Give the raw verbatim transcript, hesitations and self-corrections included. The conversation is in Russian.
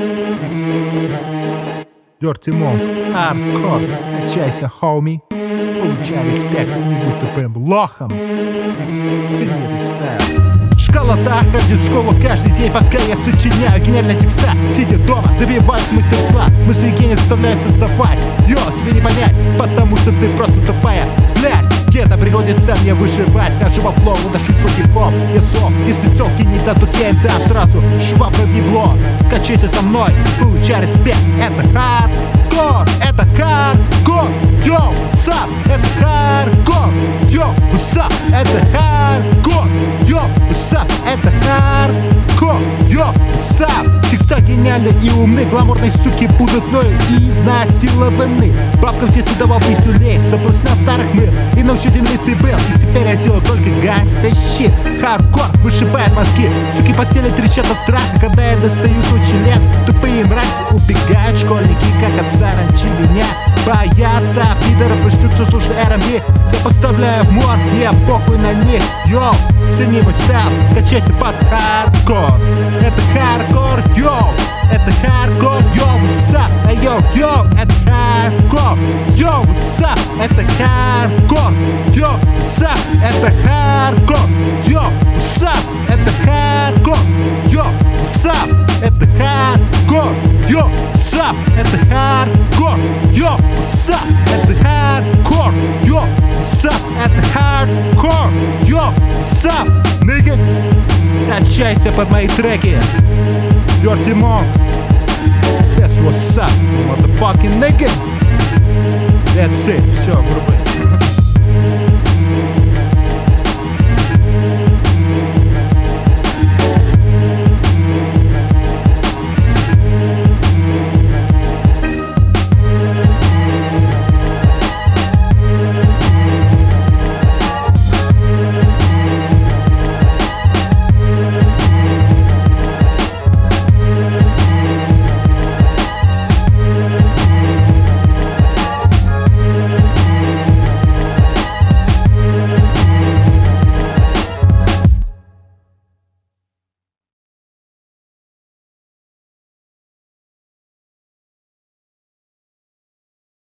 Dirty Monk, хардкор, качайся, хоуми. Получай респект, и не будь тупым лохом. Цени этот стайл. Школа-то ходит в школу каждый день, пока я сочиняю гениальные текста. Сидя дома, добиваюсь мастерства. Мысли гения заставляют создавать. Йо, тебе не понять, потому что ты просто тупая. Блять, где-то приходится мне выживать. Хожу во флоу, удошу свой хип-хоп. Я слов, если тёлки не дадут, я им дам сразу швабры в ебло. Качайся со мной, получай респект. Это хардкор, это хардкор. Йо, сап, это хардкор. Йо, высап, это хардкор. Йо, высап, это хардкор. Йо, высап. Текста гениальны и умны, гламурные суки будут мною изнасилованы. Бабка в детстве давал песню лезть, соблазнял старых мир и научить им лицей был. И теперь я делаю только гангста-щит. Хардкор вышибает мозги, суки постели трещат от страха, когда я достаю свой член. Тупые мрази убегают, школьники как от саранчи меня боятся пидоров и штук, что слушай эр эм би. Я поставляю в мор, мне похуй на них. Йоу, цени мой стайл, качайся под хардкор. Это хардкор, йоу, это хардкор, йоу, высап, эй, йоу, йоу, это хардкор, йоу, высап, это хардкор, йоу, высап, это хардкор, йоу, высап, это хардкор, йоу, высап, это хардкор, йоу, высап, это хардкор, йоу, высап, это хардкор, йоу, высап, это хардкор, йоу, высап, нигга. Качайся под мои треки. Dirty Monk, that's what's up, motherfucking nigga. That's it, все, врубай.